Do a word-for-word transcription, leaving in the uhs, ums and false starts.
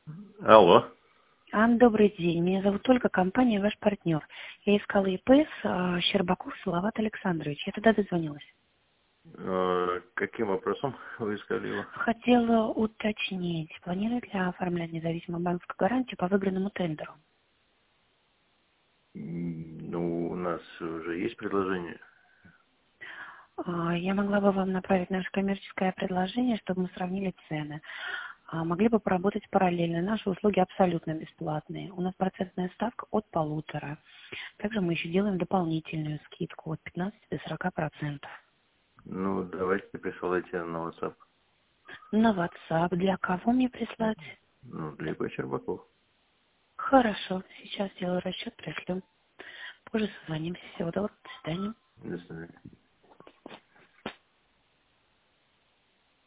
Алло. А, добрый день. Меня зовут Ольга, компания «Ваш партнер». Я искала ИПС а, Щербаков Салават Александрович. Я туда дозвонилась. Э, Каким вопросом вы искали его? Хотела уточнить, планирует ли оформлять независимую банковскую гарантию по выигранному тендеру? М, Ну, у нас уже есть предложение. А, Я могла бы вам направить наше коммерческое предложение, чтобы мы сравнили цены. А, Могли бы поработать параллельно. Наши услуги абсолютно бесплатные. У нас процентная ставка от полутора. Также мы еще делаем дополнительную скидку от пятнадцати до сорока процентов. Ну, давайте присылайте на WhatsApp. На WhatsApp. Для кого мне прислать? Ну, для П. Щербаков. Хорошо. Сейчас сделаю расчет, пришлю. Позже созвонимся. Всего доброго. До свидания. До свидания.